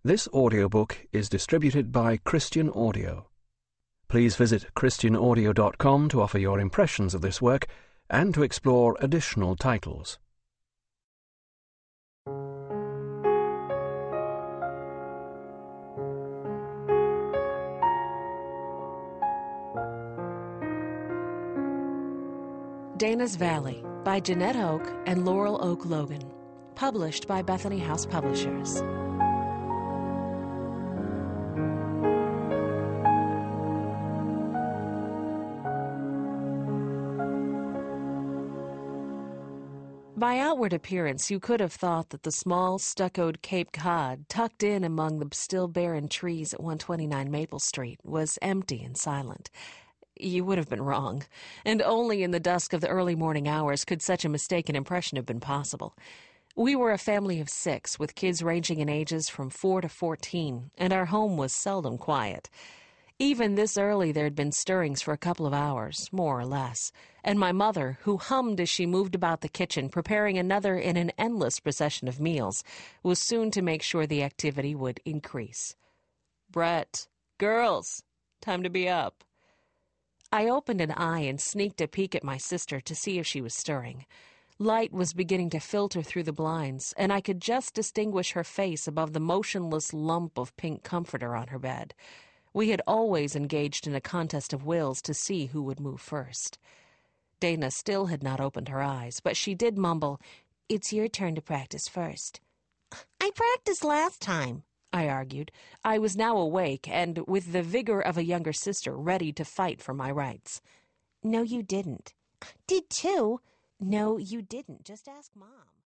This audiobook is distributed by Christian Audio. Please visit christianaudio.com to offer your impressions of this work and to explore additional titles. Dana's Valley by Jeanette Oke and Laurel Oak Logan. Published by Bethany House Publishers. By outward appearance, you could have thought that the small, stuccoed Cape Cod, tucked in among the still barren trees at 129 Maple Street, was empty and silent. You would have been wrong, and only in the dusk of the early morning hours could such a mistaken impression have been possible. We were a family of 6, with kids ranging in ages from 4 to 14, and our home was seldom quiet. Even this early there had been stirrings for a couple of hours, more or less, and my mother, who hummed as she moved about the kitchen, preparing another in an endless procession of meals, was soon to make sure the activity would increase. "Brett, girls, time to be up." I opened an eye and sneaked a peek at my sister to see if she was stirring. Light was beginning to filter through the blinds, and I could just distinguish her face above the motionless lump of pink comforter on her bed. We had always engaged in a contest of wills to see who would move first. Dana still had not opened her eyes, but she did mumble, "It's your turn to practice first." "I practiced last time," I argued. I was now awake and, with the vigor of a younger sister, ready to fight for my rights. "No, you didn't." "Did too." "No, you didn't. Just ask Mom."